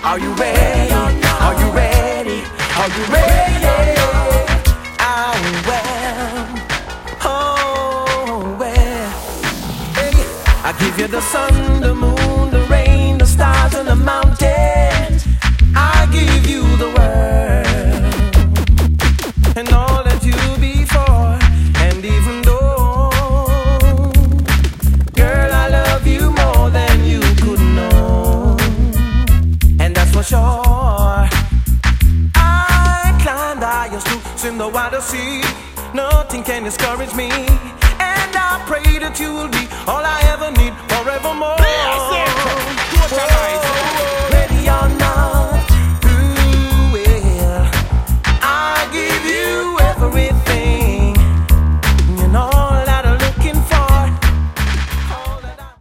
Are you ready? Are you ready? Are you ready? Oh well, oh well. Hey, I give you the sun, the moon, the rain, the stars and the mountains. I give you the world and all that you before. And even though, girl, I love you more than you could know, and that's for sure. I climbed the highest roots in the wider sea. Nothing can discourage me.